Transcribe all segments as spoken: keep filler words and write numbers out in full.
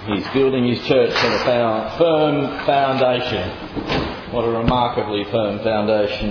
He's building his church on a found, firm foundation. What a remarkably firm foundation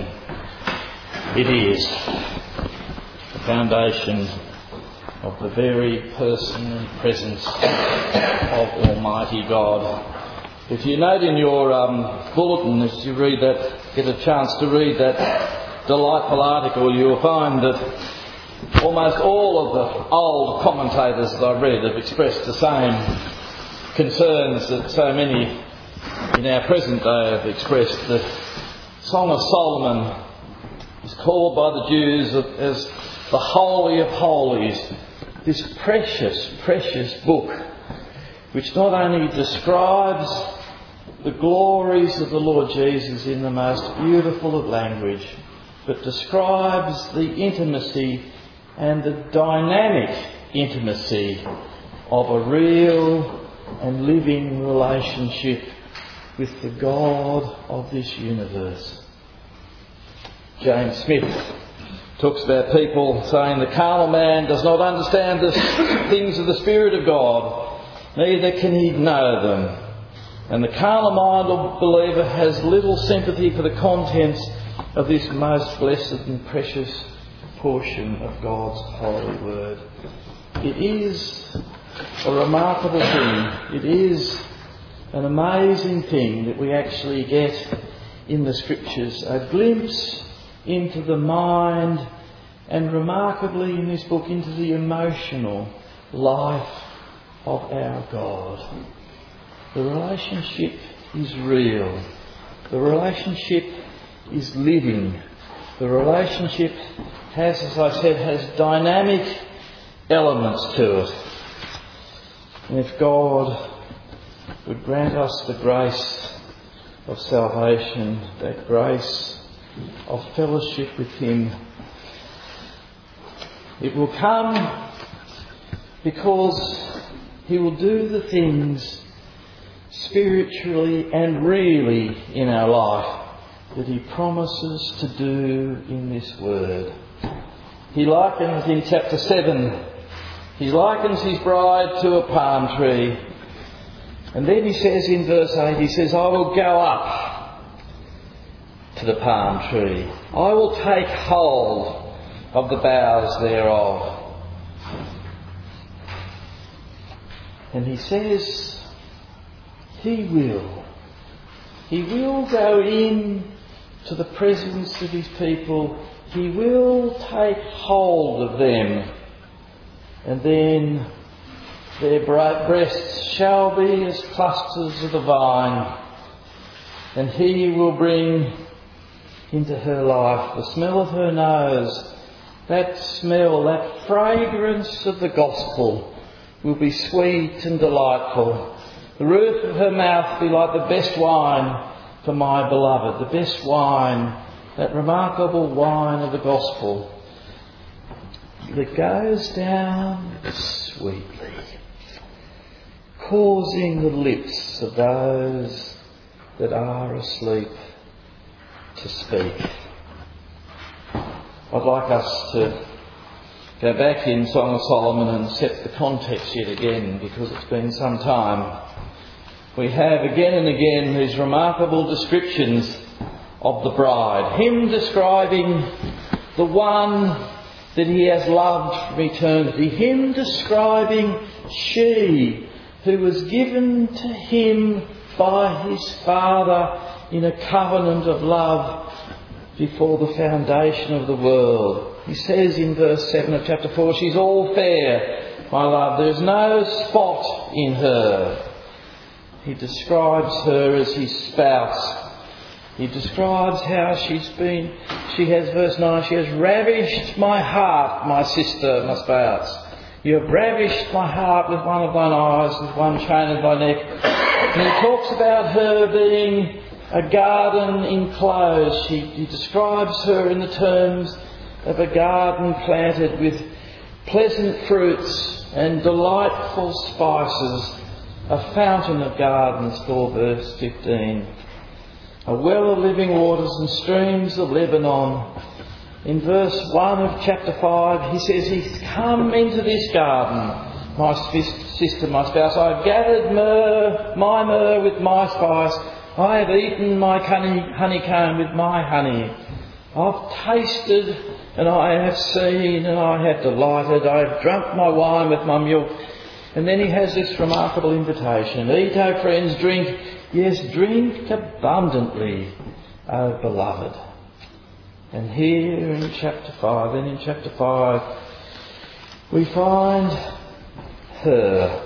it is. The foundation of the very person and presence of Almighty God. If you note in your um, bulletin, as you read that, get a chance to read that delightful article, you'll find that almost all of the old commentators that I've read have expressed the same concerns that so many in our present day have expressed. The Song of Solomon is called by the Jews as the Holy of Holies, this precious, precious book which not only describes the glories of the Lord Jesus in the most beautiful of language, but describes the intimacy and the dynamic intimacy of a real and living relationship with the God of this universe. James Smith talks about people saying the carnal man does not understand the things of the Spirit of God, neither can he know them. And the carnal-minded believer has little sympathy for the contents of this most blessed and precious portion of God's holy word. It is a remarkable thing. It is an amazing thing that we actually get in the Scriptures, a glimpse into the mind and remarkably in this book into the emotional life of our God. The relationship is real. The relationship is living. The relationship has, as I said, has dynamic elements to it. And if God would grant us the grace of salvation, that grace of fellowship with Him, it will come because He will do the things spiritually and really in our life that He promises to do in this Word. He likens in chapter seven, He likens His bride to a palm tree. And then He says in verse eight, He says, I will go up to the palm tree. I will take hold of the boughs thereof. And He says, He will. He will go in to the presence of His people. He will take hold of them. And then their breasts shall be as clusters of the vine. And He will bring into her life the smell of her nose. That smell, that fragrance of the gospel will be sweet and delightful. The roof of her mouth be like the best wine for my beloved. The best wine, that remarkable wine of the gospel that goes down sweetly, causing the lips of those that are asleep to speak. I'd like us to go back in Song of Solomon and set the context yet again, because it's been some time. We have again and again these remarkable descriptions of the bride. Him describing the one that He has loved from eternity. Him describing she who was given to Him by His Father in a covenant of love before the foundation of the world. He says in verse seven of chapter four, she's all fair, my love. There's no spot in her. He describes her as His spouse. He describes how she's been, she has, verse nine, she has ravished my heart, my sister, my spouse. You have ravished my heart with one of thine eyes, with one chain of thy neck. And he talks about her being a garden enclosed. He, he describes her in the terms of a garden planted with pleasant fruits and delightful spices, a fountain of gardens, for verse fifteen. A well of living waters and streams of Lebanon. In verse one of chapter five, he says he's come into this garden my sister, my spouse, I have gathered myrrh, my myrrh with my spice. I have eaten my honey, honeycomb with my honey. I've tasted and I have seen and I have delighted. I have drunk my wine with my milk. And then he has this remarkable invitation. Eat, O friends, drink. Yes, drink abundantly, O beloved. And here in chapter five, then in chapter five, we find her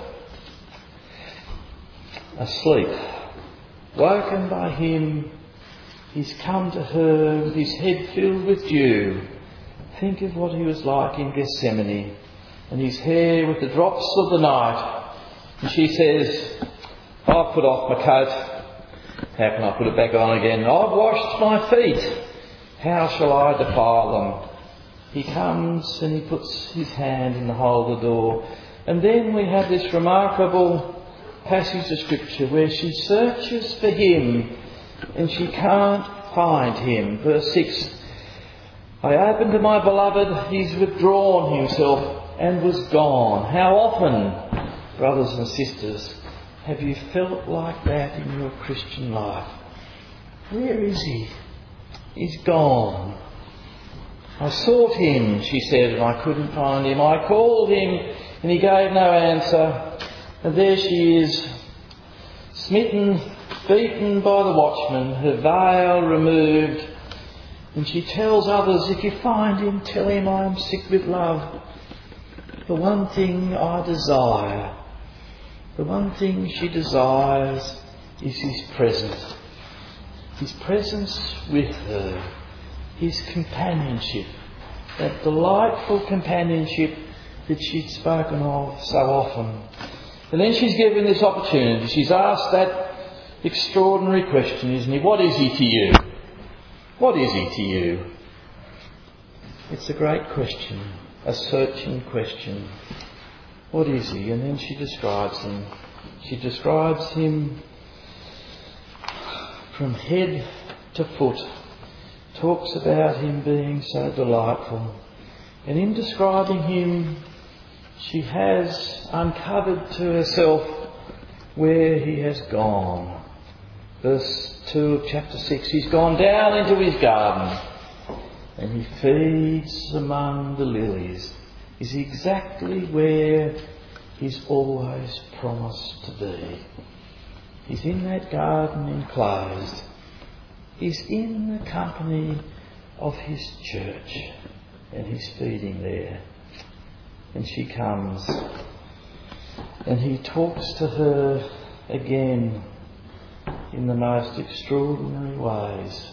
asleep, woken by him. He's come to her with his head filled with dew. Think of what he was like in Gethsemane, and his hair with the drops of the night. And she says, I've put off my coat. How can I put it back on again? I've washed my feet. How shall I defile them? He comes and he puts his hand in the hole of the door. And then we have this remarkable passage of Scripture where she searches for him and she can't find him. Verse six, I opened to my beloved, he's withdrawn himself and was gone. How often, brothers and sisters, have you felt like that in your Christian life? Where is he? He's gone. I sought him, she said, and I couldn't find him. I called him and he gave no answer. And there she is, smitten, beaten by the watchman, her veil removed. And she tells others, if you find him, tell him I am sick with love. The one thing I desire, the one thing she desires is his presence. His presence with her. His companionship. That delightful companionship that she'd spoken of so often. And then she's given this opportunity. She's asked that extraordinary question, isn't he? What is he to you? What is he to you? It's a great question. A searching question. What is he? And then she describes him. She describes him from head to foot. Talks about him being so delightful. And in describing him, she has uncovered to herself where he has gone. Verse two of chapter six, he's gone down into his garden and he feeds among the lilies. Is exactly where he's always promised to be. He's in that garden enclosed. He's in the company of his church and he's feeding there. And she comes and he talks to her again in the most extraordinary ways.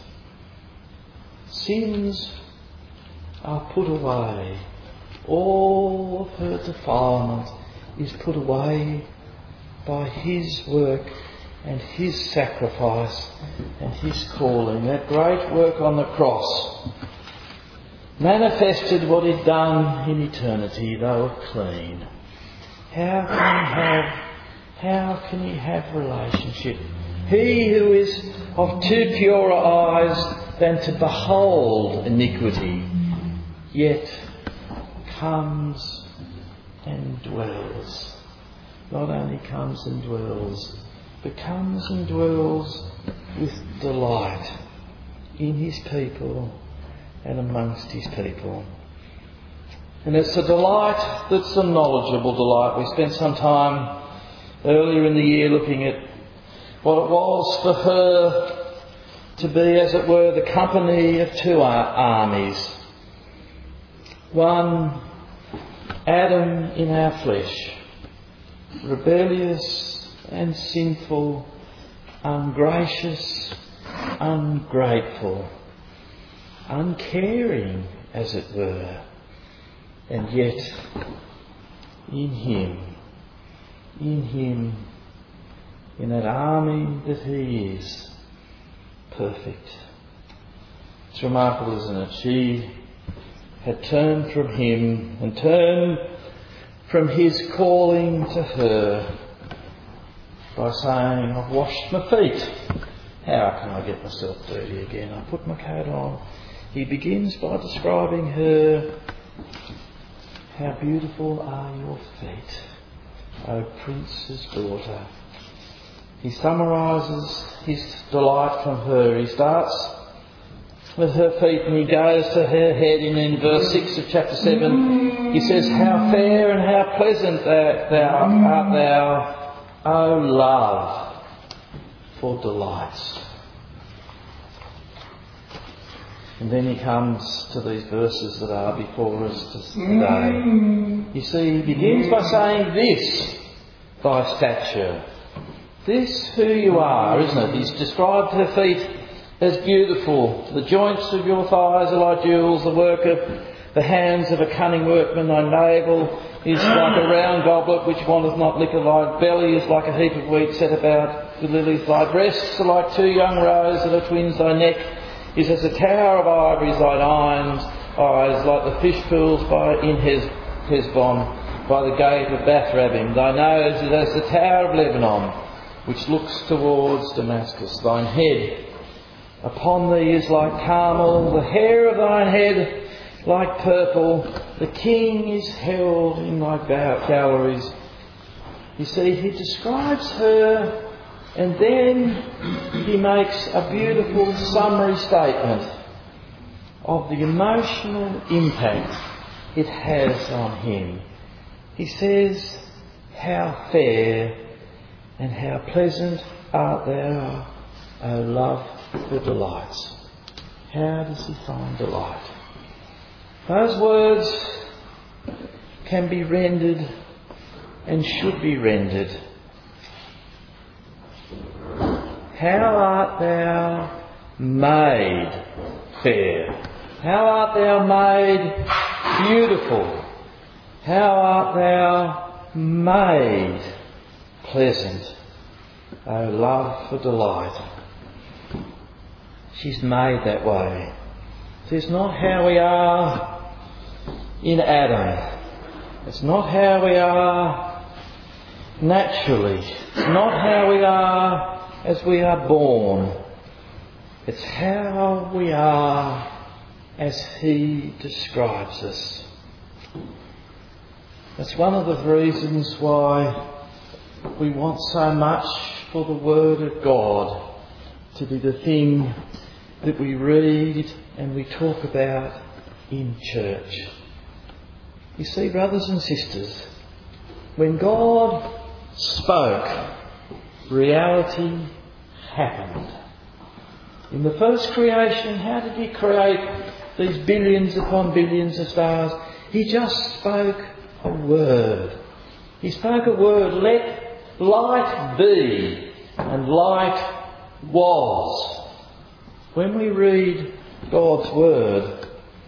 Sins are put away. All of her defilement is put away by his work and his sacrifice and his calling. That great work on the cross manifested what he'd done in eternity. They were clean. How can he have, how can he have relationship? He who is of too purer eyes than to behold iniquity, yet comes and dwells. Not only comes and dwells, but comes and dwells with delight in his people and amongst his people. And it's a delight that's a knowledgeable delight. We spent some time earlier in the year looking at what it was for her to be, as it were, the company of two armies. One, Adam in our flesh, rebellious and sinful, ungracious, ungrateful, uncaring, as it were, and yet in him, in him, in that army that he is, perfect. It's remarkable, isn't it? She had turned from him and turned from his calling to her by saying, I've washed my feet. How can I get myself dirty again? I put my coat on. He begins by describing her. How beautiful are your feet. O Prince's daughter. He summarises his delight from her. He starts with her feet and he goes to her head. And in verse six of chapter seven he says, how fair and how pleasant thou, thou art thou, O love, for delights. And then he comes to these verses that are before us today. You see, he begins by saying, this, thy stature. This who you are, isn't it? He's described her feet as beautiful. The joints of your thighs are like jewels, the work of the hands of a cunning workman. Thy navel is like a round goblet which wanteth not liquor. Thy belly is like a heap of wheat set about with lilies. Thy breasts are like two young roes that are twins. Thy neck is as a tower of ivory. Thine eyes, eyes like the fish pools by in Hes, Hesbon, by the gate of Bath-rabbim. Thy nose is as the tower of Lebanon, which looks towards Damascus. Thine head upon thee is like Carmel, the hair of thine head like purple. The king is held in thy galleries. You see, he describes her and then he makes a beautiful summary statement of the emotional impact it has on him. He says, how fair and how pleasant art thou, O love, for delights. How does he find delight? Those words can be rendered and should be rendered. How art thou made fair? How art thou made beautiful? How art thou made pleasant? O love for delight. She's made that way. It's not how we are in Adam. It's not how we are naturally. It's not how we are as we are born. It's how we are as he describes us. That's one of the reasons why we want so much for the Word of God to be the thing that we read and we talk about in church. You see, brothers and sisters, when God spoke, reality happened. In the first creation, how did he create these billions upon billions of stars? He just spoke a word. He spoke a word, let light be, and light was. When we read God's Word,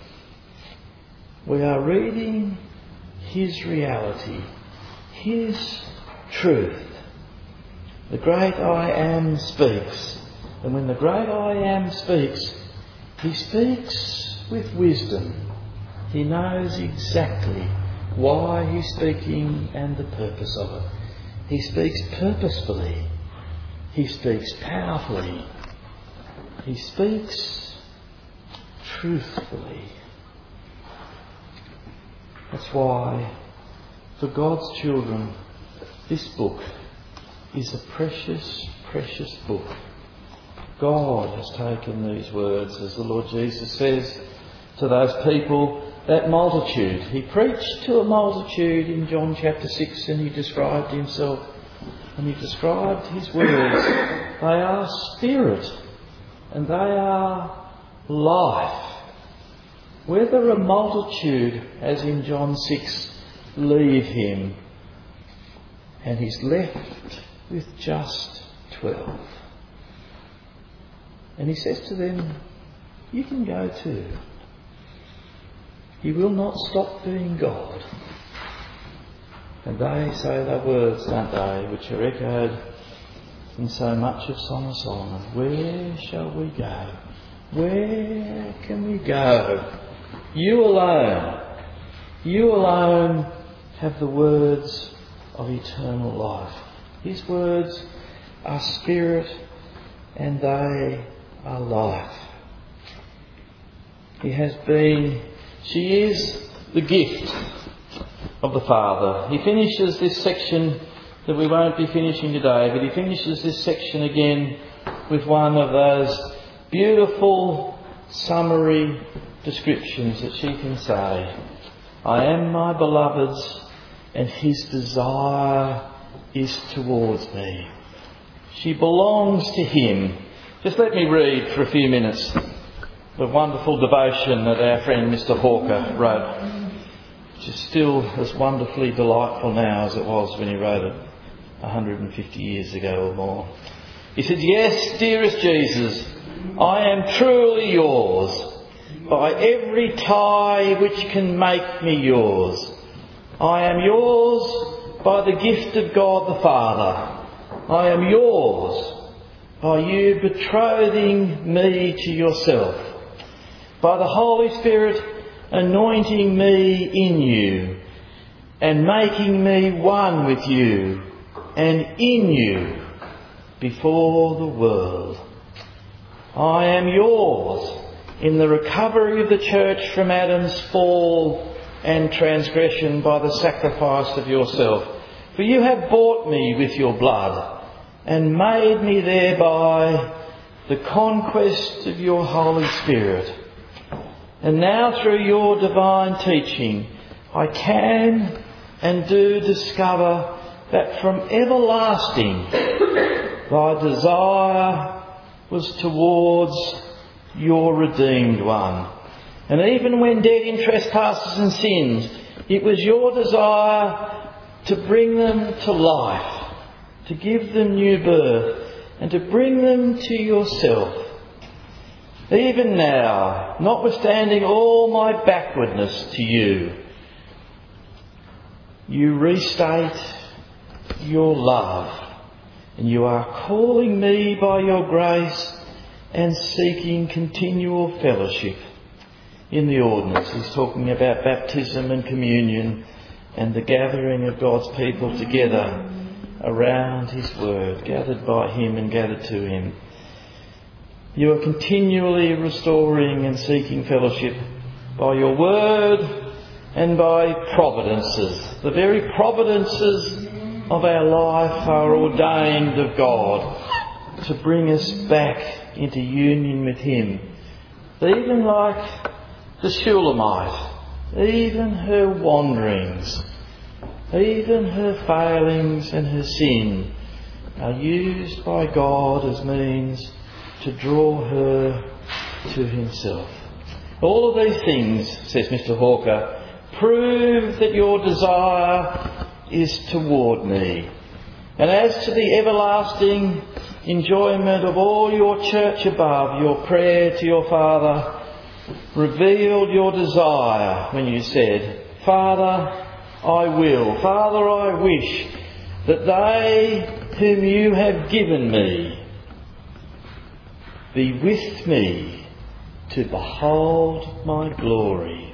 we are reading his reality, his truth. The great I Am speaks. And when the great I Am speaks, he speaks with wisdom. He knows exactly why he's speaking and the purpose of it. He speaks purposefully. He speaks powerfully. He speaks truthfully. That's why, for God's children, this book is a precious, precious book. God has taken these words, as the Lord Jesus says to those people, that multitude. He preached to a multitude in John chapter six, and he described himself, and he described his words. They are spirit and they are life. Whether a multitude, as in John six, leave him, and he's left with just twelve. And he says to them, you can go too. He will not stop being God. And they say the words, don't they, which are echoed in so much of Song of Solomon. Where shall we go? Where can we go? You alone, you alone have the words of eternal life. His words are spirit and they are life. He has been, she is the gift of the Father. He finishes this section that we won't be finishing today, but he finishes this section again with one of those beautiful summary descriptions that she can say. I am my beloved's, and his desire is towards me. She belongs to him. Just let me read for a few minutes the wonderful devotion that our friend Mister Hawker wrote, which is still as wonderfully delightful now as it was when he wrote it one hundred fifty years ago or more. He said, yes, dearest Jesus, I am truly yours by every tie which can make me yours. I am yours by the gift of God the Father. I am yours by you betrothing me to yourself, by the Holy Spirit anointing me in you and making me one with you and in you before the world. I am yours in the recovery of the church from Adam's fall and transgression by the sacrifice of yourself. For you have bought me with your blood and made me thereby the conquest of your Holy Spirit. And now through your divine teaching I can and do discover that from everlasting thy desire was towards your redeemed one. And even when dead in trespasses and sins, it was your desire to bring them to life, to give them new birth, and to bring them to yourself. Even now, notwithstanding all my backwardness to you, you restate your love, and you are calling me by your grace and seeking continual fellowship in the ordinance. He's talking about baptism and communion and the gathering of God's people together around his word, gathered by him and gathered to him. You are continually restoring and seeking fellowship by your word and by providences. The very providences of our life are ordained of God to bring us back into union with him. Even like the Shulamite, even her wanderings, even her failings and her sin are used by God as means to draw her to himself. All of these things, says Mister Hawker, prove that your desire is toward me. And as to the everlasting enjoyment of all your church above, your prayer to your Father revealed your desire when you said, Father, I will, Father, I wish that they whom you have given me be with me to behold my glory.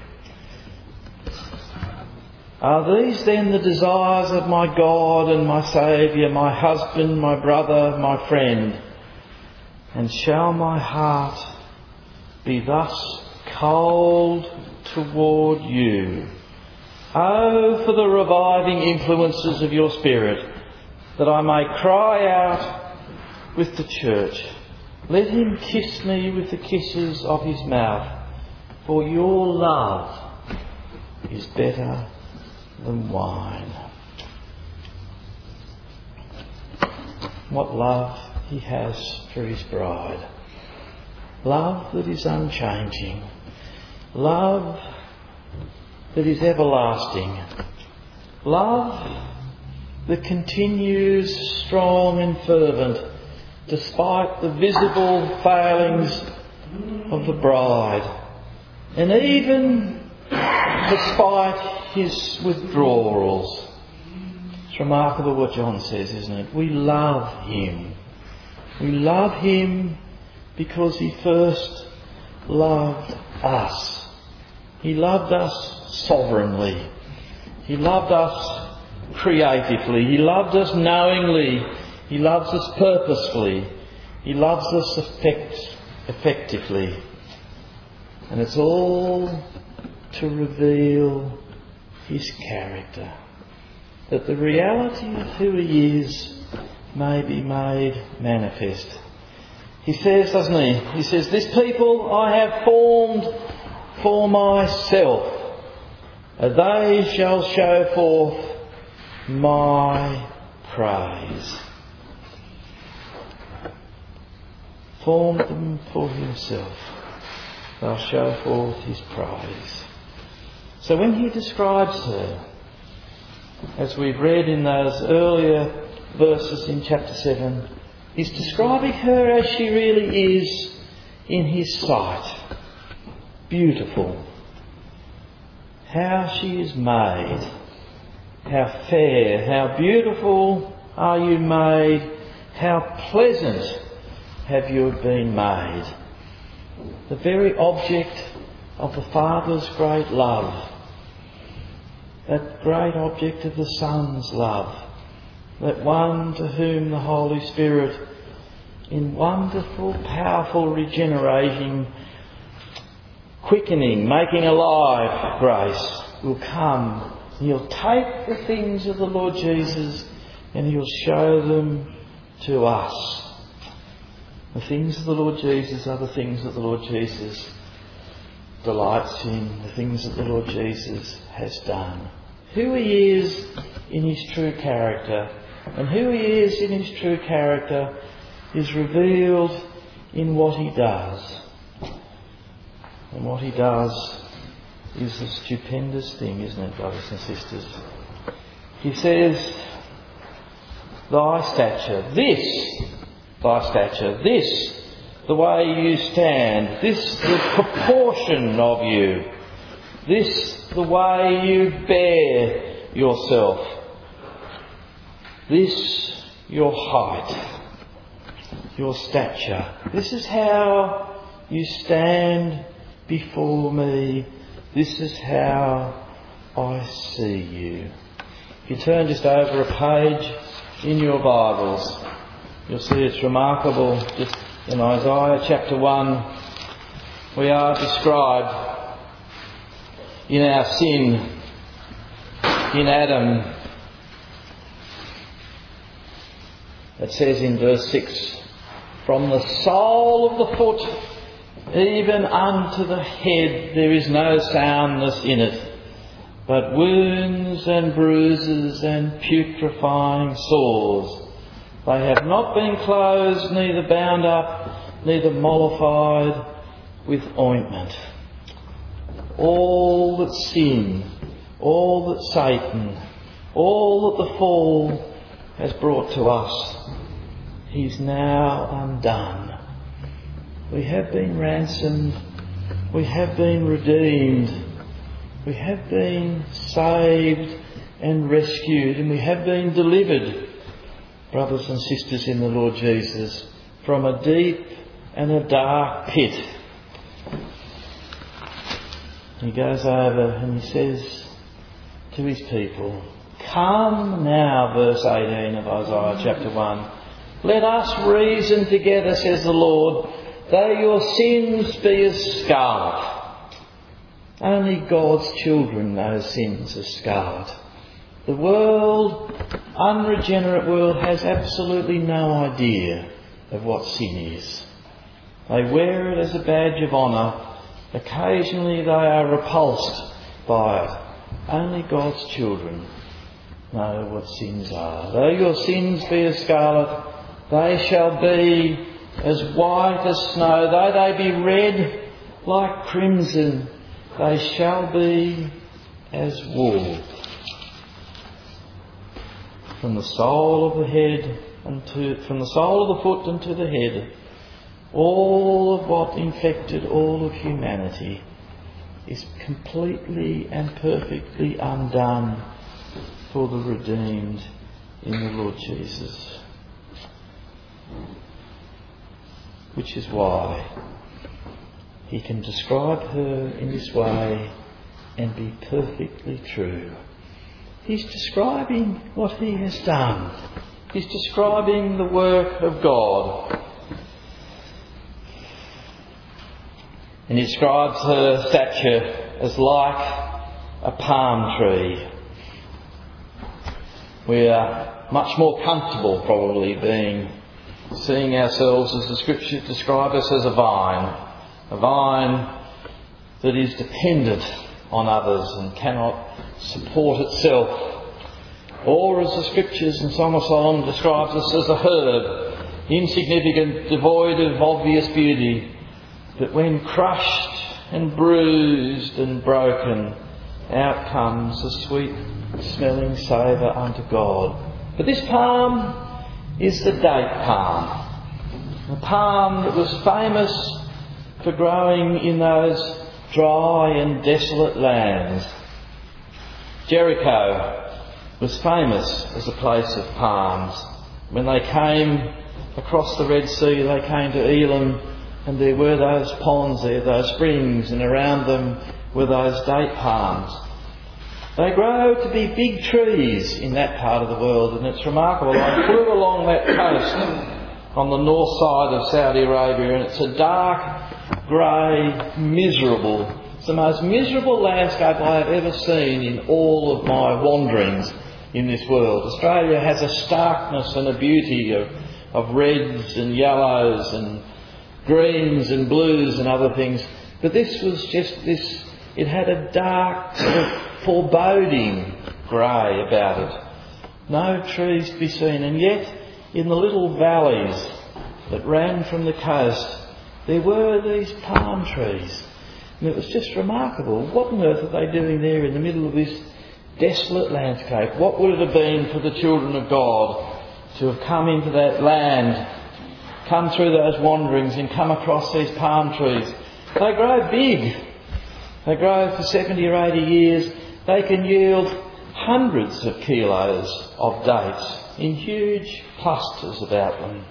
Are these then the desires of my God and my Saviour, my husband, my brother, my friend? And shall my heart be thus cold toward you? Oh, for the reviving influences of your Spirit, that I may cry out with the church, let him kiss me with the kisses of his mouth, for your love is better than wine. What love he has for his bride. Love that is unchanging. Love that is everlasting. Love that continues strong and fervent despite the visible failings of the bride, and even despite his withdrawals. It's remarkable what John says, isn't it? We love him. We love him because he first loved us. He loved us sovereignly. He loved us creatively. He loved us knowingly. He loves us purposefully. He loves us effect, effectively. And it's all to reveal his character, that the reality of who he is may be made manifest. He says, doesn't he? He says, "This people I have formed for myself, and they shall show forth my praise." Formed them for himself, they'll show forth his praise. So when he describes her, as we've read in those earlier verses in chapter seven, he's describing her as she really is in his sight. Beautiful. How she is made. How fair, how beautiful are you made. How pleasant have you been made. The very object of the Father's great love. That great object of the Son's love. That one to whom the Holy Spirit, in wonderful, powerful regenerating, quickening, making alive grace, will come. He'll take the things of the Lord Jesus and he'll show them to us. The things of the Lord Jesus are the things that the Lord Jesus delights in, the things that the Lord Jesus has done. Who he is in his true character, and who he is in his true character is revealed in what he does. And what he does is a stupendous thing, isn't it, brothers and sisters? He says, "Thy stature, this, thy stature, this, the way you stand, this, the proportion of you, this, the way you bear yourself, this, your height, your stature. This is how you stand before me. This is how I see you." If you turn just over a page in your Bibles, you'll see it's remarkable. Just in Isaiah chapter one, we are described in our sin, in Adam. It says in verse six, "From the sole of the foot even unto the head there is no soundness in it, but wounds and bruises and putrefying sores. They have not been closed, neither bound up, neither mollified with ointment." All that sin, all that Satan, all that the fall has brought to us, he's now undone. We have been ransomed, we have been redeemed, we have been saved and rescued, and we have been delivered, brothers and sisters in the Lord Jesus, from a deep and a dark pit. He goes over and he says to his people, "Come now," verse eighteen of Isaiah chapter one, "let us reason together, says the Lord, though your sins be as scarlet." Only God's children know sins as scarlet. The world, unregenerate world, has absolutely no idea of what sin is. They wear it as a badge of honour. Occasionally they are repulsed by it. Only God's children know what sins are. "Though your sins be as scarlet, they shall be as white as snow. Though they be red like crimson, they shall be as wool." From the sole of the head unto, from the sole of the foot unto the head, all of what infected all of humanity is completely and perfectly undone for the redeemed in the Lord Jesus. Which is why he can describe her in this way and be perfectly true. He's describing what he has done. He's describing the work of God. And he describes her stature as like a palm tree. We are much more comfortable probably being seeing ourselves, as the scriptures describe us, as a vine. A vine that is dependent on others and cannot support itself. Or, as the scriptures in Song of Solomon describes us, as a herb, insignificant, devoid of obvious beauty, but when crushed and bruised and broken, out comes a sweet smelling savour unto God. But this palm is the date palm. The palm that was famous for growing in those dry and desolate lands. Jericho was famous as a place of palms. When they came across the Red Sea, they came to Elim, and there were those ponds there, those springs, and around them were those date palms. They grow to be big trees in that part of the world, and it's remarkable. I flew along that coast on the north side of Saudi Arabia, and it's a dark, grey, miserable, it's the most miserable landscape I have ever seen in all of my wanderings in this world. Australia has a starkness and a beauty of, of reds and yellows and greens and blues and other things, but this was just this, it had a dark sort of foreboding grey about it. No trees to be seen, and yet in the little valleys that ran from the coast there were these palm trees, and it was just remarkable. What on earth are they doing there in the middle of this desolate landscape? What would it have been for the children of God to have come into that land, come through those wanderings and come across these palm trees? They grow big. They grow for seventy or eighty years. They can yield hundreds of kilos of dates in huge clusters about them.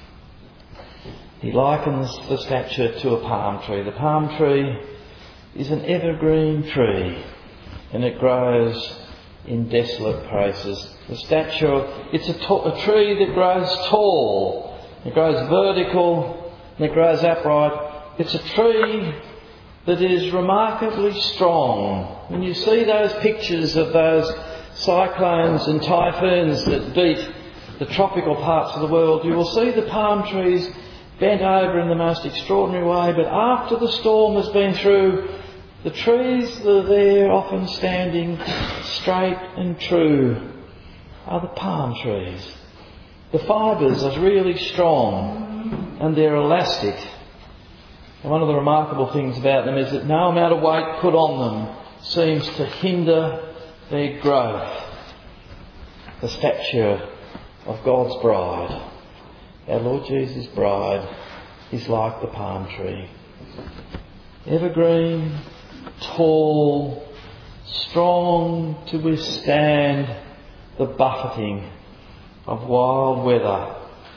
He likens the stature to a palm tree. The palm tree is an evergreen tree, and it grows in desolate places. The stature, it's a, t- a tree that grows tall, it grows vertical, and it grows upright. It's a tree that is remarkably strong. When you see those pictures of those cyclones and typhoons that beat the tropical parts of the world, you will see the palm trees bent over in the most extraordinary way, but after the storm has been through, the trees that are there, often standing straight and true, are the palm trees. The fibres are really strong and they're elastic. And one of the remarkable things about them is that no amount of weight put on them seems to hinder their growth. The stature of God's bride, our Lord Jesus' bride, is like the palm tree. Evergreen, tall, strong to withstand the buffeting of wild weather.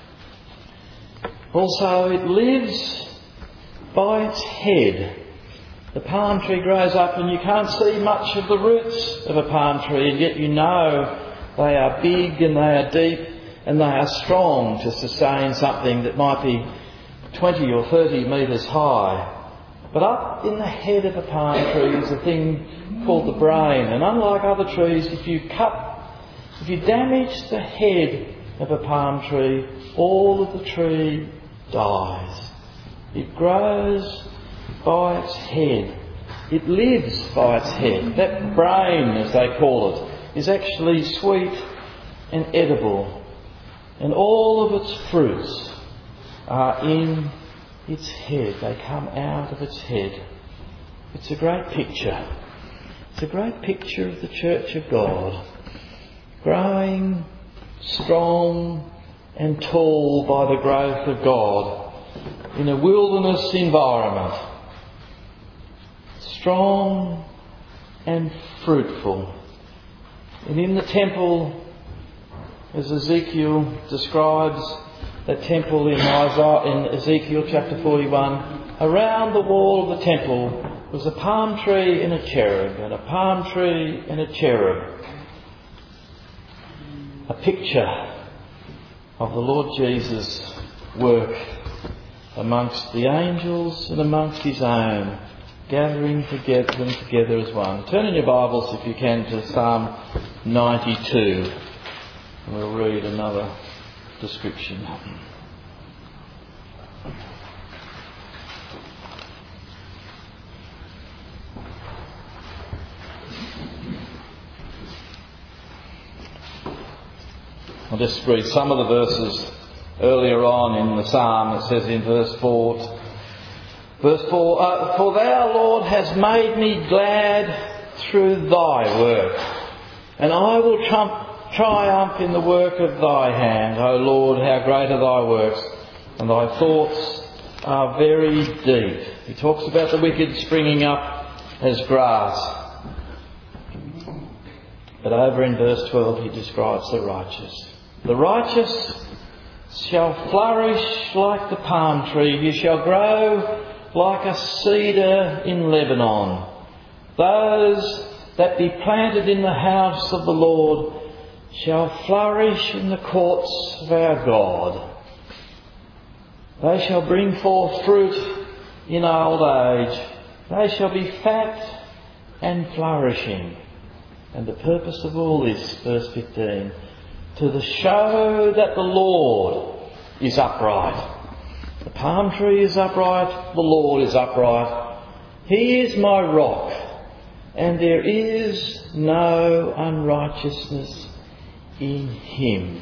Also, it lives by its head. The palm tree grows up and you can't see much of the roots of a palm tree, and yet you know they are big and they are deep and they are strong to sustain something that might be twenty or thirty metres high. But up in the head of a palm tree is a thing called the brain, and unlike other trees, if you cut, if you damage the head of a palm tree, all of the tree dies. It grows by its head. It lives by its head. That brain, as they call it, is actually sweet and edible. And all of its fruits are in its head. They come out of its head. It's a great picture. It's a great picture of the Church of God, growing strong and tall by the growth of God in a wilderness environment. Strong and fruitful. And in the temple, as Ezekiel describes the temple in Isaiah, in Ezekiel chapter forty-one, around the wall of the temple was a palm tree and a cherub, and a palm tree and a cherub. A picture of the Lord Jesus' work amongst the angels and amongst his own, gathering together them together as one. Turn in your Bibles, if you can, to Psalm ninety-two. And we'll read another description. I'll just read some of the verses earlier on in the psalm. It says in verse four, verse four, uh, "For thou, Lord, hast made me glad through thy work, and I will trump, triumph in the work of thy hand. O Lord, how great are thy works, and thy thoughts are very deep." He talks about the wicked springing up as grass. But over in verse twelve he describes the righteous. "The righteous shall flourish like the palm tree. You shall grow like a cedar in Lebanon. Those that be planted in the house of the Lord shall flourish in the courts of our God. They shall bring forth fruit in old age. They shall be fat and flourishing." And the purpose of all this, verse fifteen, "to the show that the Lord is upright." The palm tree is upright, the Lord is upright. He is my rock, and there is no unrighteousness in him.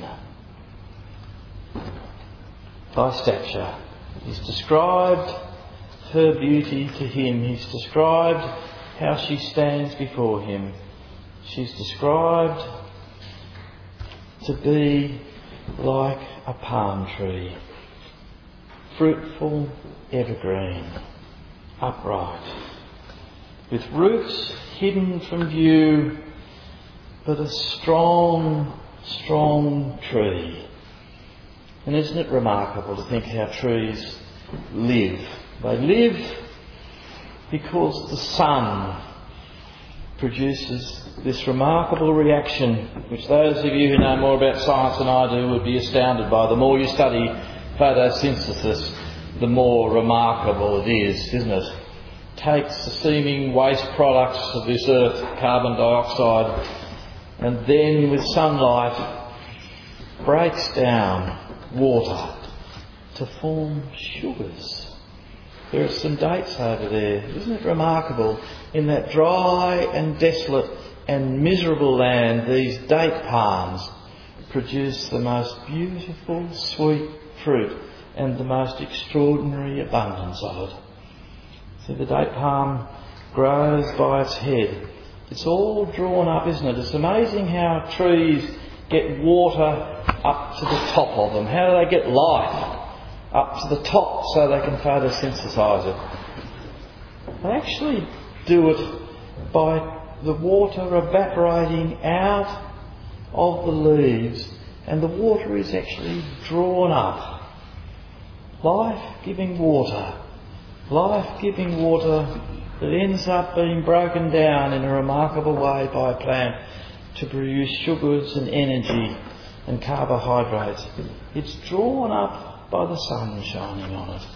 Thy stature. He's described her beauty to him. He's described how she stands before him. She's described to be like a palm tree, fruitful, evergreen, upright, with roots hidden from view, but a strong, strong tree. And isn't it remarkable to think how trees live? They live because the sun produces this remarkable reaction, which those of you who know more about science than I do would be astounded by. The more you study photosynthesis, the more remarkable it is, isn't it? It takes the seeming waste products of this earth, carbon dioxide, and then with sunlight breaks down water to form sugars. There are some dates over there. Isn't it remarkable? In that dry and desolate and miserable land, these date palms produce the most beautiful, sweet fruit and the most extraordinary abundance of it. See, the date palm grows by its head. It's all drawn up, isn't it? It's amazing how trees get water up to the top of them. How do they get life up to the top so they can photosynthesise it? They actually do it by the water evaporating out of the leaves, and the water is actually drawn up. Life-giving water. Life-giving water that ends up being broken down in a remarkable way by a plant to produce sugars and energy and carbohydrates. It's drawn up by the sun shining on it.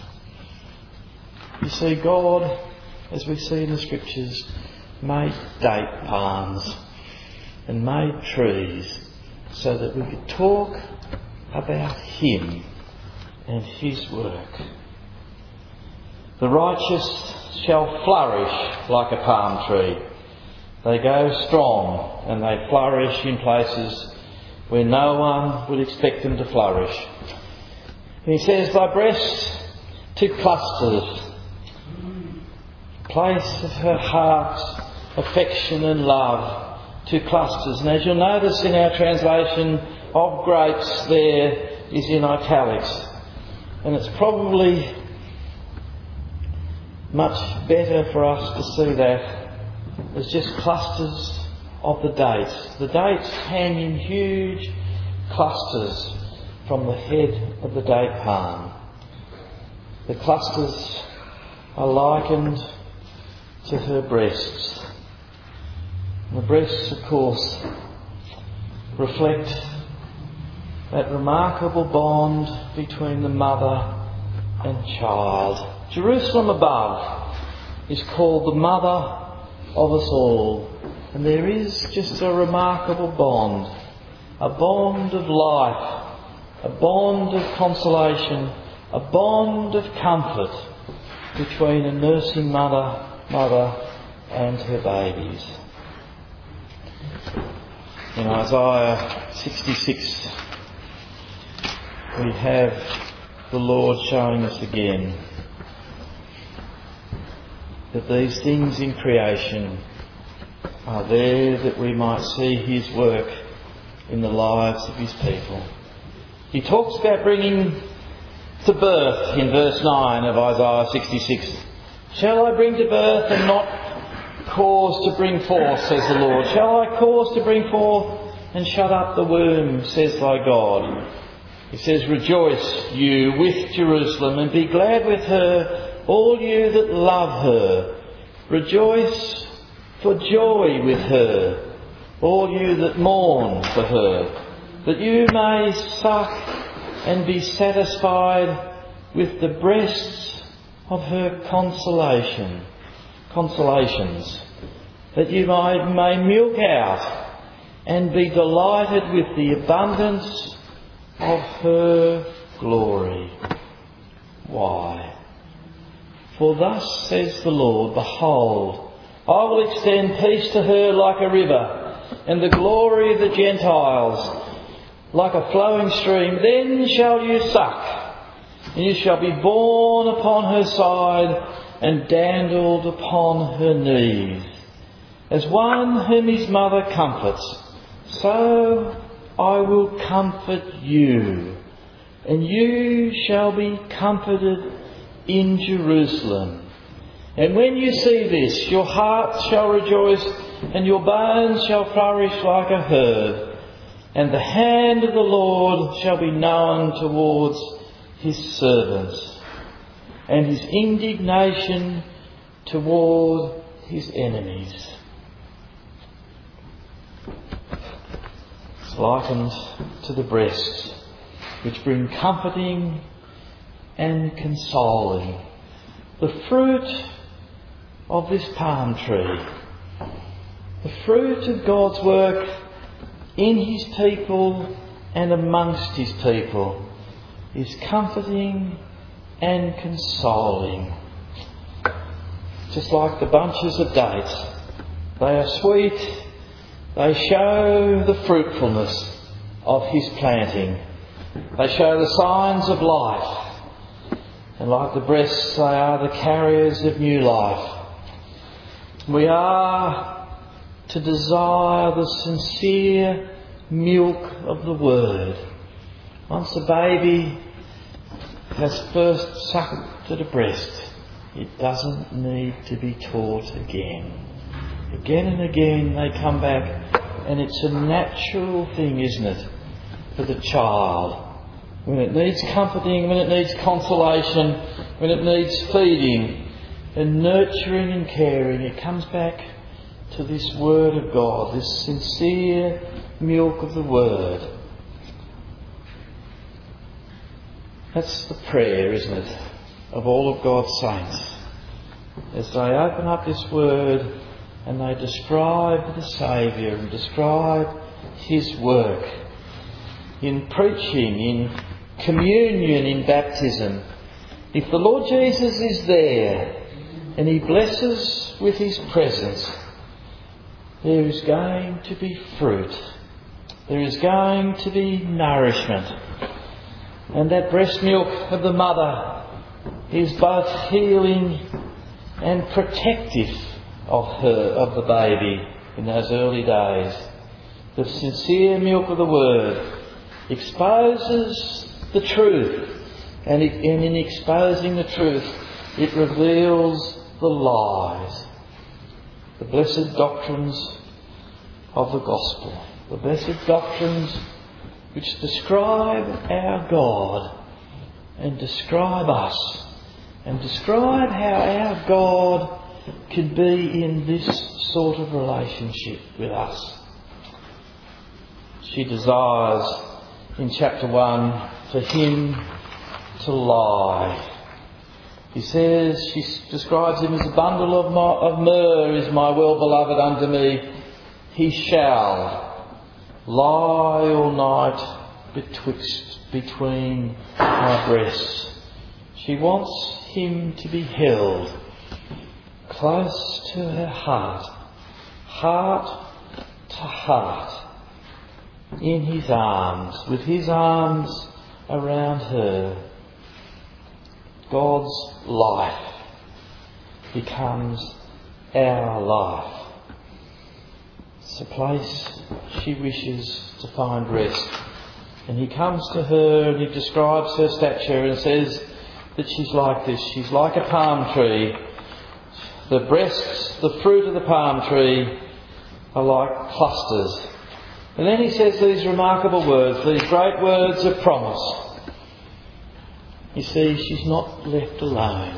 You see, God, as we see in the scriptures, made date palms and made trees so that we could talk about him and his work. The righteous shall flourish like a palm tree. They go strong and they flourish in places where no one would expect them to flourish. And he says, thy breasts to clusters, place of her heart's affection and love to clusters. And as you'll notice in our translation of grapes, there is in italics. And it's probably much better for us to see that as just clusters of the dates. The dates hang in huge clusters from the head of the date palm. The clusters are likened to her breasts. And the breasts, of course, reflect that remarkable bond between the mother and child. Jerusalem above is called the mother of us all. And there is just a remarkable bond, a bond of life, a bond of consolation, a bond of comfort between a nursing mother, mother and her babies. In Isaiah sixty-six, we have the Lord showing us again that these things in creation are there that we might see his work in the lives of his people. He talks about bringing to birth in verse nine of Isaiah sixty-six. Shall I bring to birth and not cause to bring forth, says the Lord? Shall I cause to bring forth and shut up the womb, says thy God? He says, rejoice you with Jerusalem and be glad with her, all you that love her. Rejoice for joy with her, all you that mourn for her, that you may suck and be satisfied with the breasts of her consolation, consolations, that you may, may milk out and be delighted with the abundance of her glory. Why? For thus says the Lord, behold, I will extend peace to her like a river, and the glory of the Gentiles like a flowing stream. Then shall you suck, and you shall be borne upon her side and dandled upon her knees. As one whom his mother comforts, so I will comfort you, and you shall be comforted in Jerusalem. And when you see this, your heart shall rejoice, and your bones shall flourish like a herb, and the hand of the Lord shall be known towards his servants, and his indignation toward his enemies. It's likened to the breasts, which bring comforting and consoling. The fruit of this palm tree, the fruit of God's work in his people and amongst his people, is comforting and consoling. Just like the bunches of dates, they are sweet, they show the fruitfulness of his planting, they show the signs of life, and like the breasts, they are the carriers of new life. We are to desire the sincere milk of the Word. Once a baby has first sucked at a breast, it doesn't need to be taught again. Again and again they come back, and it's a natural thing, isn't it, for the child. When it needs comforting, when it needs consolation, when it needs feeding and nurturing and caring, it comes back to this Word of God, this sincere milk of the Word. That's the prayer, isn't it, of all of God's saints. As they open up this Word and they describe the Saviour and describe his work in preaching, in communion, in baptism. If the Lord Jesus is there and he blesses with his presence, there is going to be fruit. There is going to be nourishment. And that breast milk of the mother is both healing and protective of her, of the baby in those early days. The sincere milk of the Word exposes the truth, and, it, and in exposing the truth, it reveals the lies. The blessed doctrines of the gospel, the blessed doctrines which describe our God and describe us and describe how our God could be in this sort of relationship with us. She desires in chapter one for him to lie, He says, she describes him as a bundle of, my, of myrrh is my well-beloved unto me. He shall lie all night betwixt, between my breasts. She wants him to be held close to her heart, heart to heart, in his arms, with his arms around her. God's life becomes our life. It's a place she wishes to find rest. And he comes to her and he describes her stature and says that she's like this. She's like a palm tree. The breasts, the fruit of the palm tree, are like clusters. And then he says these remarkable words, these great words of promise. You see, she's not left alone.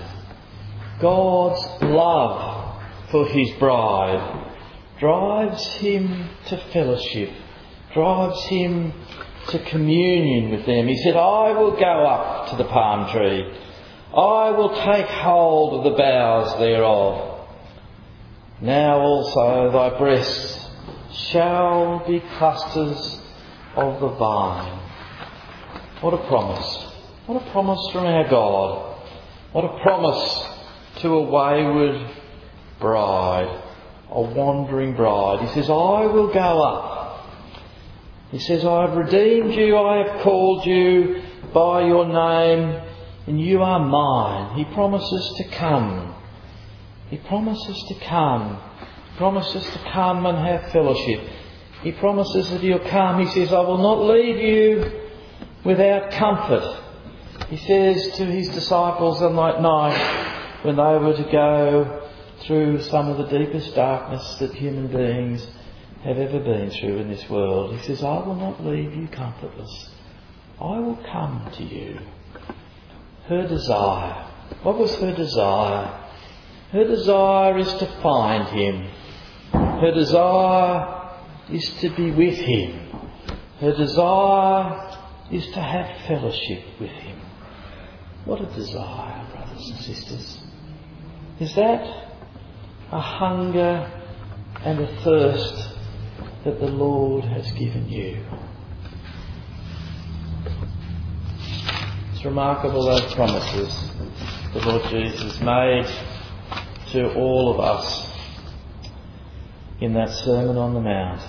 God's love for his bride drives him to fellowship, drives him to communion with them. He said, I will go up to the palm tree. I will take hold of the boughs thereof. Now also thy breasts shall be clusters of the vine. What a promise. What a promise from our God. What a promise to a wayward bride, a wandering bride. He says, I will go up. He says, I have redeemed you, I have called you by your name, and you are mine. He promises to come. He promises to come. He promises to come and have fellowship. He promises that he'll come. He says, I will not leave you without comfort. He says to his disciples on that night when they were to go through some of the deepest darkness that human beings have ever been through in this world. He says, I will not leave you comfortless. I will come to you. Her desire. What was her desire? Her desire is to find him. Her desire is to be with him. Her desire is to have fellowship with him. What a desire, brothers and sisters. Is that a hunger and a thirst that the Lord has given you? It's remarkable those promises the Lord Jesus made to all of us in that Sermon on the Mount.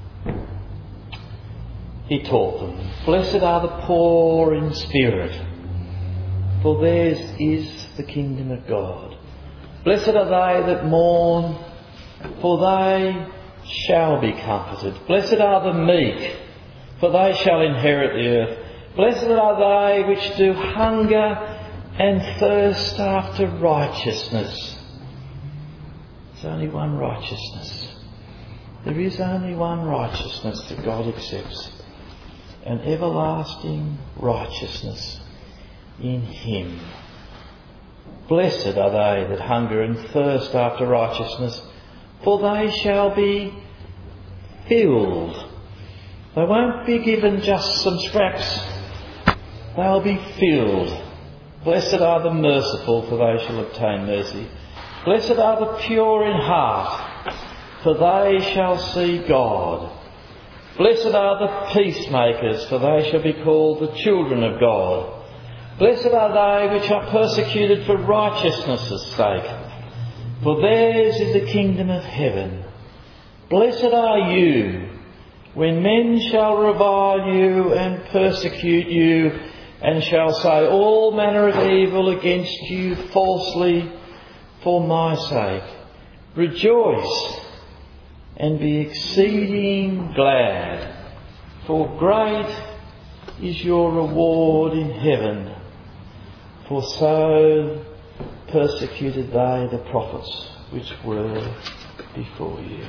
He taught them, blessed are the poor in spirit, for theirs is the kingdom of God. Blessed are they that mourn, for they shall be comforted. Blessed are the meek, for they shall inherit the earth. Blessed are they which do hunger and thirst after righteousness. There's only one righteousness. There is only one righteousness that God accepts. An everlasting righteousness in him. Blessed are they that hunger and thirst after righteousness, for they shall be filled. They won't be given just some scraps. They'll be filled. Blessed are the merciful, for they shall obtain mercy. Blessed are the pure in heart, for they shall see God. Blessed are the peacemakers, for they shall be called the children of God. Blessed are they which are persecuted for righteousness' sake, for theirs is the kingdom of heaven. Blessed are you when men shall revile you and persecute you, and shall say all manner of evil against you falsely for my sake. Rejoice and be exceeding glad, for great is your reward in heaven. For so persecuted they the prophets which were before you.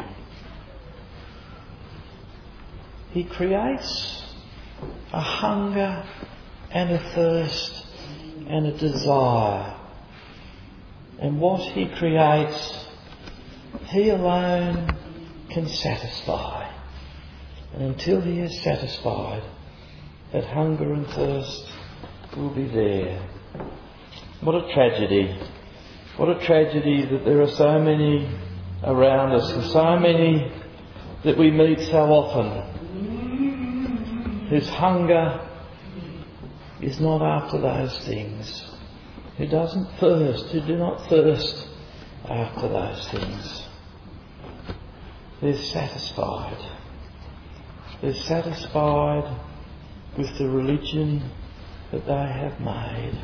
He creates a hunger and a thirst and a desire. And what he creates, he alone can satisfy. And until he is satisfied, that hunger and thirst will be there. What a tragedy. What a tragedy that there are so many around us, and so many that we meet so often, whose hunger is not after those things, who doesn't thirst, who do not thirst after those things. They're satisfied. They're satisfied with the religion that they have made.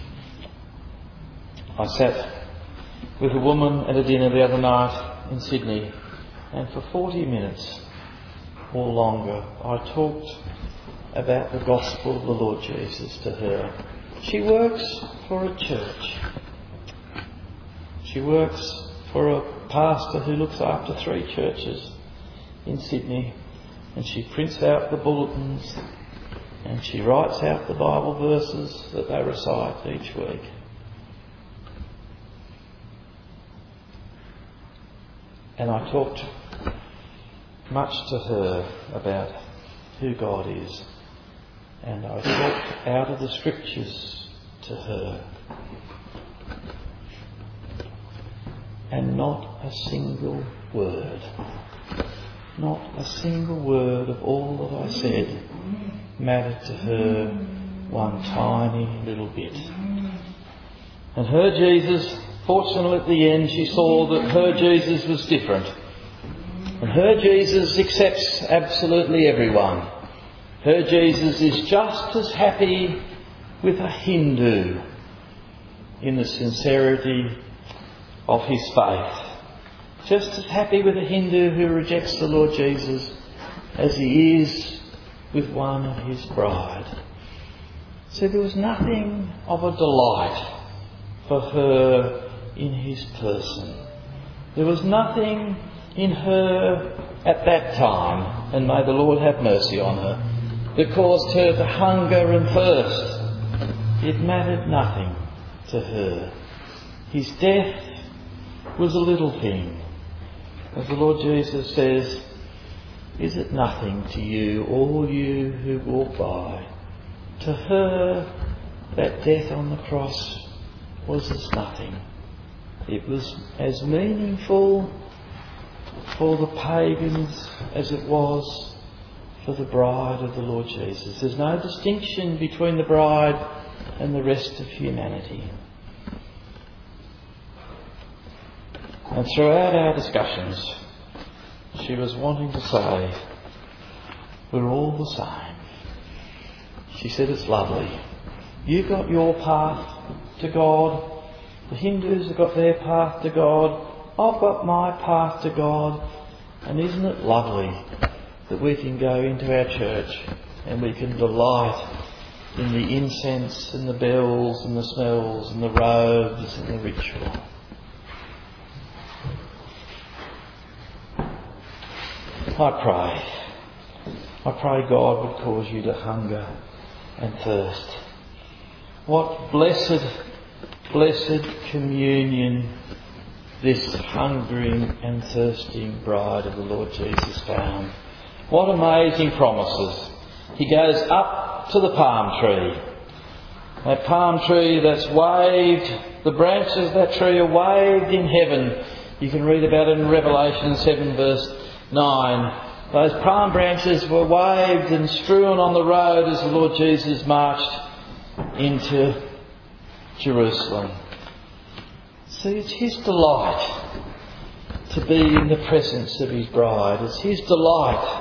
I sat with a woman at a dinner the other night in Sydney, and for forty minutes or longer I talked about the gospel of the Lord Jesus to her. She works for a church. She works for a pastor who looks after three churches in Sydney, and she prints out the bulletins and she writes out the Bible verses that they recite each week. And I talked much to her about who God is. And I talked out of the Scriptures to her. And not a single word, not a single word of all that I said mattered to her one tiny little bit. And her Jesus, fortunately at the end she saw that her Jesus was different. And her Jesus accepts absolutely everyone. Her Jesus is just as happy with a Hindu in the sincerity of his faith. Just as happy with a Hindu who rejects the Lord Jesus as he is with one of his bride. So there was nothing of a delight for her in his person. There was nothing in her at that time, and may the Lord have mercy on her, that caused her to hunger and thirst. It mattered nothing to her. His death was a little thing. As the Lord Jesus says, is it nothing to you, all you who walk by? To her, that death on the cross was as nothing. It was as meaningful for the pagans as it was for the bride of the Lord Jesus. There's no distinction between the bride and the rest of humanity. And throughout our discussions, she was wanting to say, we're all the same. She said, it's lovely. You've got your path to God. The Hindus have got their path to God. I've got my path to God. And isn't it lovely that we can go into our church and we can delight in the incense and the bells and the smells and the robes and the ritual. I pray, I pray God would cause you to hunger and thirst. What blessed, blessed communion this hungering and thirsting bride of the Lord Jesus found. What amazing promises. He goes up to the palm tree. That palm tree that's waved, the branches of that tree are waved in heaven. You can read about it in Revelation seven verse nine. Those palm branches were waved and strewn on the road as the Lord Jesus marched into Jerusalem. See, it's his delight to be in the presence of his bride. It's his delight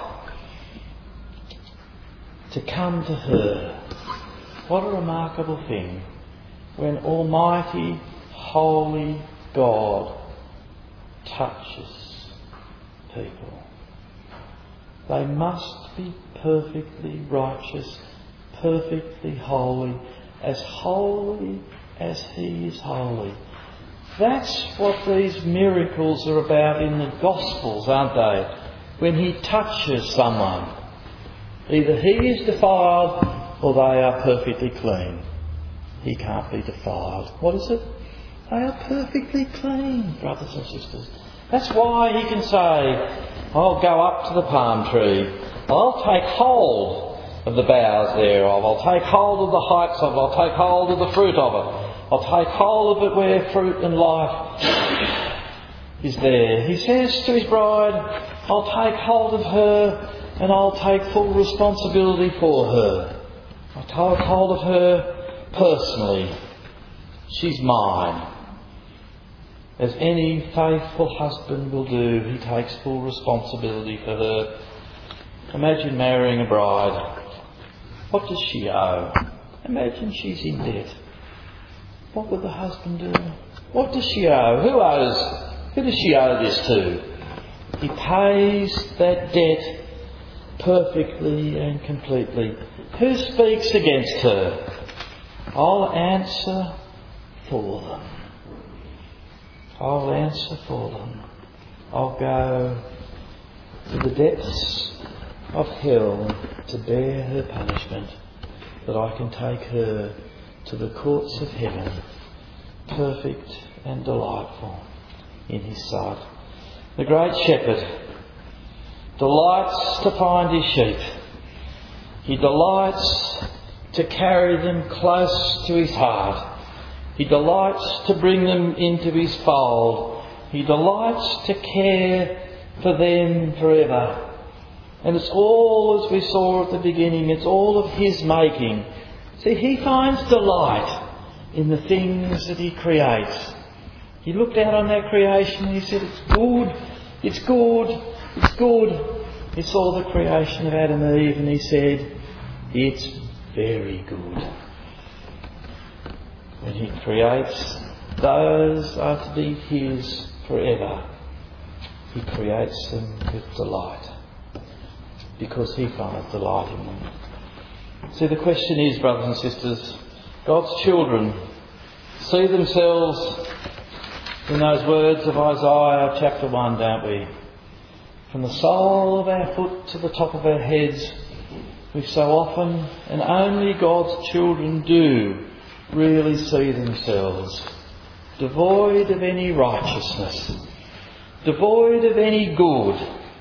to come to her. What a remarkable thing when Almighty, Holy God touches people. They must be perfectly righteous, perfectly holy, as holy as he is holy. That's what these miracles are about in the Gospels, aren't they? When he touches someone, either he is defiled or they are perfectly clean. He can't be defiled. What is it? They are perfectly clean, brothers and sisters. That's why he can say, I'll go up to the palm tree. I'll take hold of the boughs thereof. I'll take hold of the heights of it. I'll take hold of the fruit of it. I'll take hold of it where fruit and life is there. He says to his bride, I'll take hold of her and I'll take full responsibility for her. I'll take hold of her personally. She's mine. As any faithful husband will do, he takes full responsibility for her. Imagine marrying a bride. What does she owe? Imagine she's in debt. What would the husband do? What does she owe? Who owes? Who does she owe this to? He pays that debt perfectly and completely. Who speaks against her? I'll answer for them. I'll answer for them. I'll go to the depths of hell to bear her punishment, that I can take her to the courts of heaven, perfect and delightful in his sight. The great shepherd delights to find his sheep. He delights to carry them close to his heart. He delights to bring them into his fold. He delights to care for them forever. And it's all, as we saw at the beginning, it's all of his making. See, he finds delight in the things that he creates. He looked out on that creation and he said, it's good, it's good, it's good. He saw the creation of Adam and Eve and he said, it's very good. When he creates, those are to be his forever. He creates them with delight, because he finds delight in them. See, the question is, brothers and sisters, God's children see themselves in those words of Isaiah chapter one, don't we? From the sole of our foot to the top of our heads, we so often, and only God's children do, really see themselves devoid of any righteousness, devoid of any good.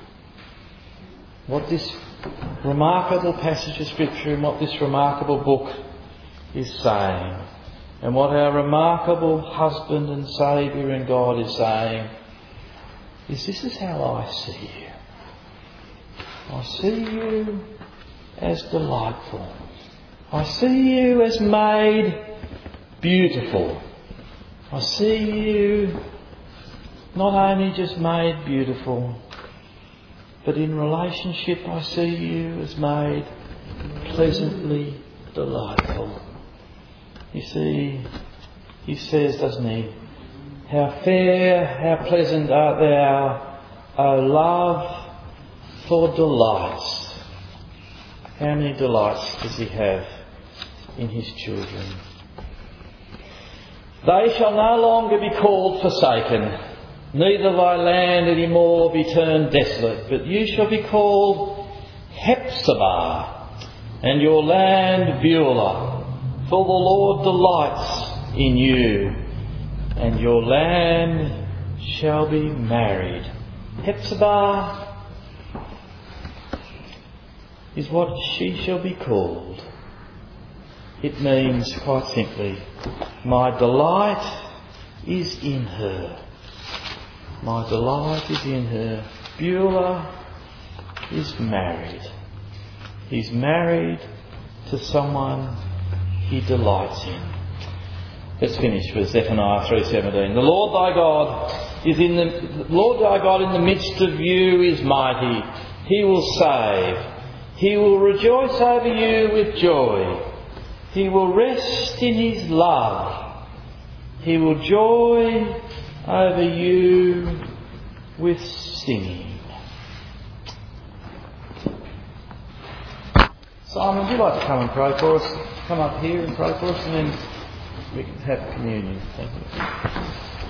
What this remarkable passage of Scripture and what this remarkable book is saying, and what our remarkable husband and Saviour and God is saying, is this is how I see you. I see you as delightful. I see you as made beautiful. I see you not only just made beautiful, but in relationship I see you as made pleasantly delightful. You see, he says, doesn't he, how fair, how pleasant art thou, O love for delights. How many delights does he have in his children? They shall no longer be called forsaken, neither thy land any more be turned desolate, but you shall be called Hephzibah, and your land Beulah, for the Lord delights in you, and your land shall be married. Hephzibah is what she shall be called. It means, quite simply, my delight is in her. My delight is in her. Beulah is married. He's married to someone he delights in. Let's finish with Zephaniah three seventeen. The Lord thy God is in the, the Lord thy God in the midst of you is mighty. He will save. He will rejoice over you with joy. He will rest in his love. He will joy over you with singing. Simon, would you like to come and pray for us? Come up here and pray for us, and then we can have communion. Thank you.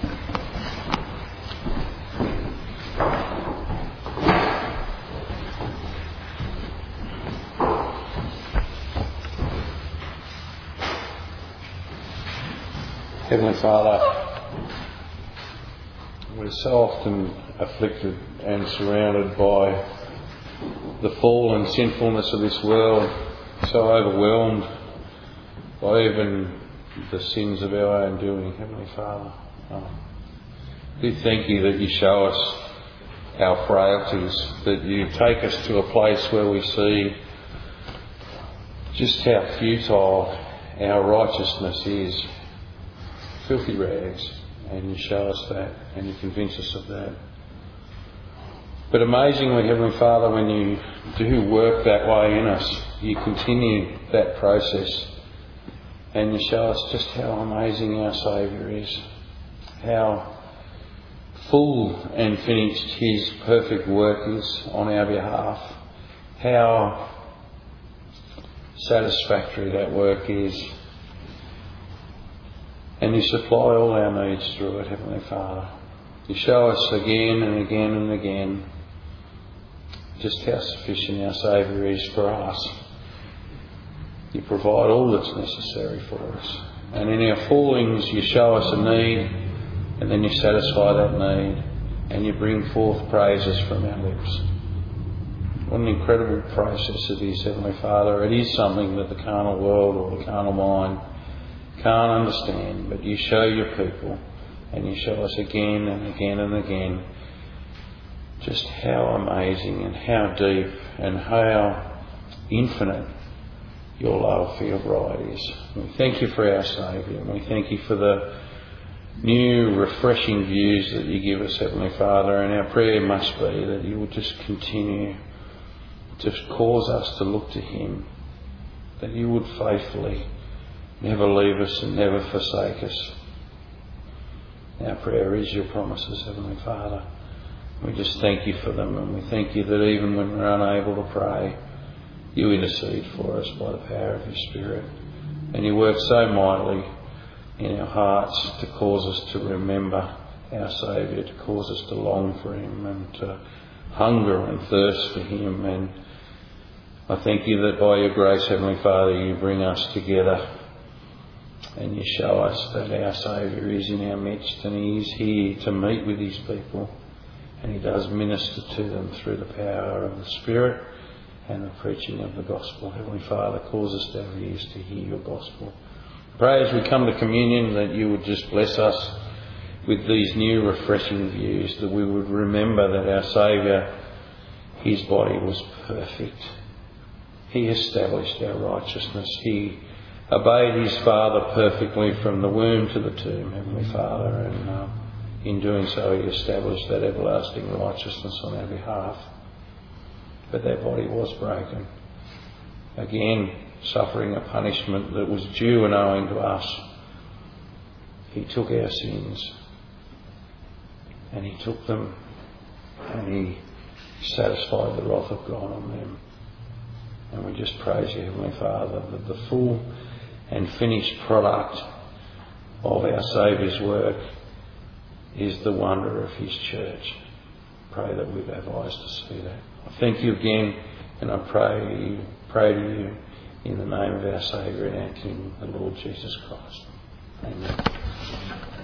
Heavenly Father, we're so often afflicted and surrounded by the fall and sinfulness of this world, so overwhelmed by even the sins of our own doing, Heavenly Father. Um, we thank you that you show us our frailties, that you take us to a place where we see just how futile our righteousness is, filthy rags, and you show us that and you convince us of that. But amazingly, Heavenly Father, when you do work that way in us, you continue that process and you show us just how amazing our Saviour is, how full and finished His perfect work is on our behalf, how satisfactory that work is. And you supply all our needs through it, Heavenly Father. You show us again and again and again just how sufficient our Saviour is for us. You provide all that's necessary for us. And in our fallings you show us a need, and then you satisfy that need, and you bring forth praises from our lips. What an incredible process it is, Heavenly Father. It is something that the carnal world or the carnal mind can't understand, but you show your people, and you show us again and again and again just how amazing and how deep and how infinite your love for your bride is. We thank you for our Saviour, and we thank you for the new refreshing views that you give us, Heavenly Father, and our prayer must be that you will just continue to cause us to look to Him, that you would faithfully never leave us and never forsake us. Our prayer is your promises, Heavenly Father. We just thank you for them, and we thank you that even when we're unable to pray, you intercede for us by the power of your Spirit, and you work so mightily in our hearts to cause us to remember our Saviour, to cause us to long for Him and to hunger and thirst for Him. And I thank you that by your grace, Heavenly Father, you bring us together and you show us that our Saviour is in our midst, and He is here to meet with His people, and He does minister to them through the power of the Spirit and the preaching of the gospel. Heavenly Father, cause us to have ears to hear your gospel. Pray as we come to communion that you would just bless us with these new refreshing views, that we would remember that our Saviour, His body was perfect. He established our righteousness. He obeyed His Father perfectly from the womb to the tomb, Heavenly Father, and uh, in doing so He established that everlasting righteousness on our behalf. But that body was broken. Again, suffering a punishment that was due and owing to us. He took our sins and He took them and He satisfied the wrath of God on them. And we just praise you, Heavenly Father, that the full and finished product of our Saviour's work is the wonder of His church. Pray that we have eyes to see that. I thank you again, and I pray you, pray to you in the name of our Saviour and our King, the Lord Jesus Christ. Amen.